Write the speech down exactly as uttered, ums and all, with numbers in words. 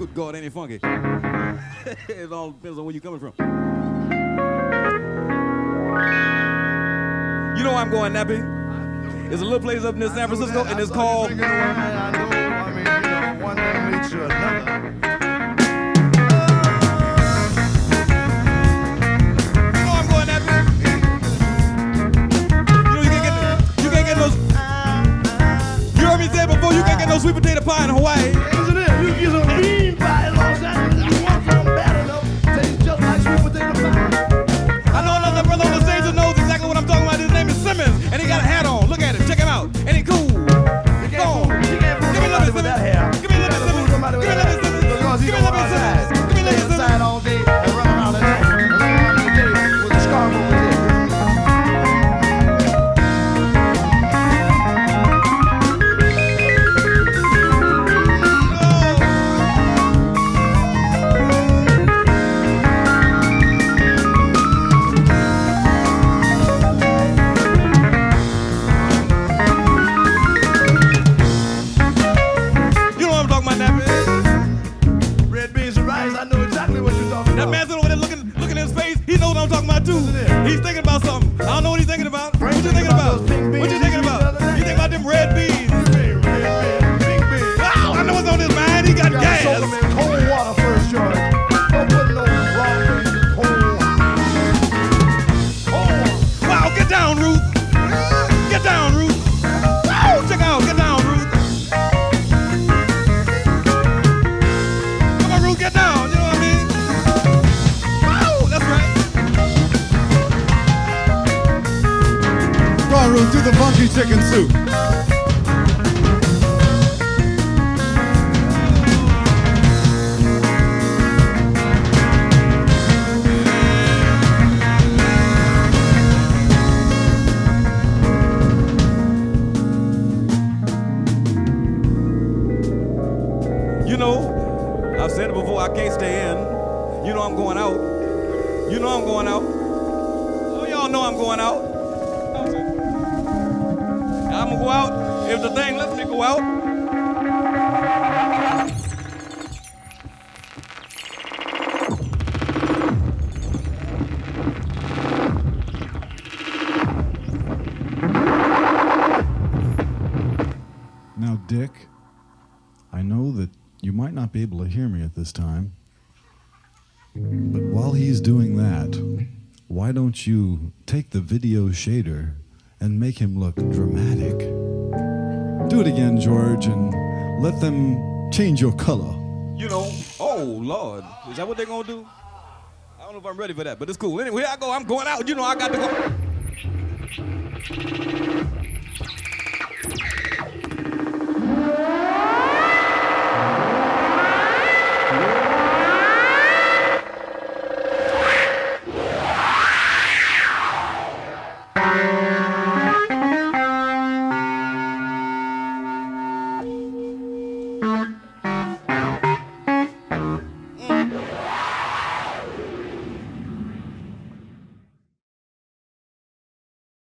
Good God, ain't it funky? It all depends on where you're coming from. You know where I'm going, Nappy? There's a little place up near San Francisco, and it's called... I know, I mean, you know, one thing leads to another. Before you can't get no sweet potato pie in Hawaii. Isn't it? You get some bean pie in Los Angeles. You want something bad enough, tastes just like sweet potato pie. I know another brother on the stage that knows exactly what I'm talking about. His name is Simmons, and he got a hat on. Look at him. Check him out. Ain't he cool? You can't fool, you can't fool somebody with that hair. Give me a little bit, Simmons. Give me a little bit, Simmons. Because he don't run outside. Give me a little bit, inside all day and run around the day. And run around the day with a scarf over his head. That man sitting over there looking, looking in his face, he knows what I'm talking about too. He's thinking about something. I don't know what he's thinking about. What you thinking about? What you thinking about? You think about them red beans. Wow, I know what's on his mind. He got gas. Soak them in cold water first, George. Don't put no raw beans in cold water. Cold. Wow, get down, Ruth. Get down, Ruth. Wow, check out. Get down, Ruth. Come on, Ruth, get down. You know what I mean? Come on, Ruth, do the funky chicken soup. You know, I've said it before, I can't stay in. You know I'm going out. You know I'm going out. Oh, y'all know I'm going out. I'm gonna go out if the thing lets me go out. Now, Dick, I know that you might not be able to hear me at this time, but while he's doing that, why don't you take the video shader and make him look dramatic? Do it again, George, and let them change your color. You know, oh, Lord. Is that what they're going to do? I don't know if I'm ready for that, but it's cool. Anyway, here I go. I'm going out. You know I got to go.